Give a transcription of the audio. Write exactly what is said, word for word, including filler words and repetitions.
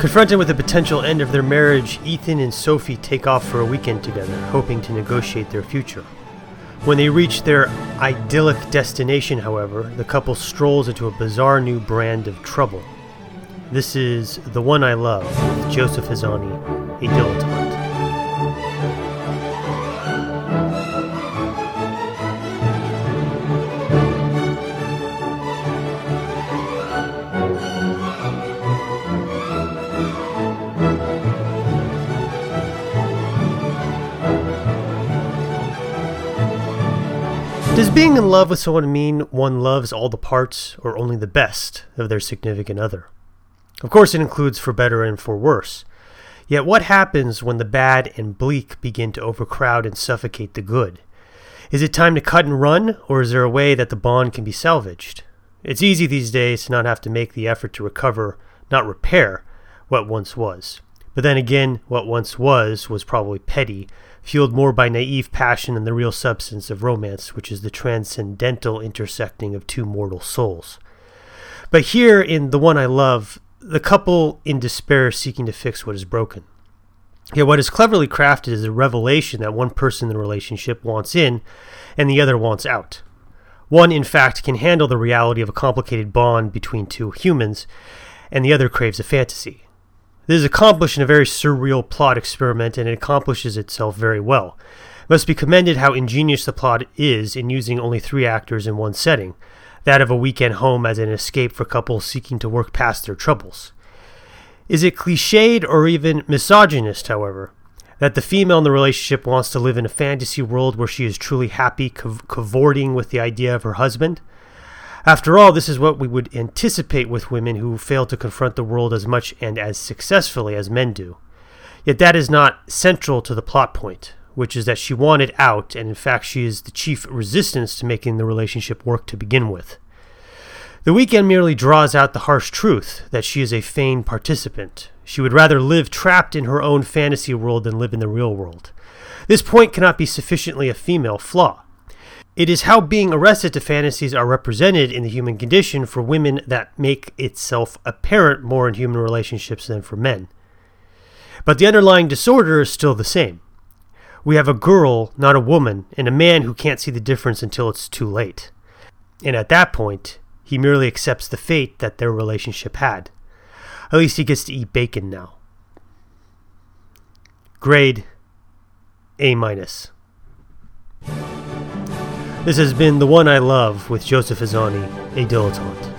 Confronted with the potential end of their marriage, Ethan and Sophie take off for a weekend together, hoping to negotiate their future. When they reach their idyllic destination, however, the couple strolls into a bizarre new brand of trouble. This is The One I Love with Joseph Hazani, a dilettante. Does being in love with someone mean one loves all the parts or only the best of their significant other? Of course, it includes for better and for worse. Yet what happens when the bad and bleak begin to overcrowd and suffocate the good? Is it time to cut and run, or is there a way that the bond can be salvaged? It's easy these days to not have to make the effort to recover, not repair, what once was. But then again, what once was was probably petty, fueled more by naive passion than the real substance of romance, which is the transcendental intersecting of two mortal souls. But here in The One I Love, the couple in despair seeking to fix what is broken. Yet what is cleverly crafted is a revelation that one person in the relationship wants in and the other wants out. One, in fact, can handle the reality of a complicated bond between two humans, and the other craves a fantasy. This is accomplished in a very surreal plot experiment, and it accomplishes itself very well. It must be commended how ingenious the plot is in using only three actors in one setting, that of a weekend home as an escape for couples seeking to work past their troubles. Is it cliched or even misogynist, however, that the female in the relationship wants to live in a fantasy world where she is truly happy, cav- cavorting with the idea of her husband? After all, this is what we would anticipate with women who fail to confront the world as much and as successfully as men do. Yet that is not central to the plot point, which is that she wanted out, and in fact she is the chief resistance to making the relationship work to begin with. The weekend merely draws out the harsh truth that she is a feigned participant. She would rather live trapped in her own fantasy world than live in the real world. This point cannot be sufficiently a female flaw. It is how being arrested to fantasies are represented in the human condition for women that make itself apparent more in human relationships than for men. But the underlying disorder is still the same. We have a girl, not a woman, and a man who can't see the difference until it's too late. And at that point, he merely accepts the fate that their relationship had. At least he gets to eat bacon now. Grade A minus. This has been The One I Love with Joseph Hazani, a dilettante.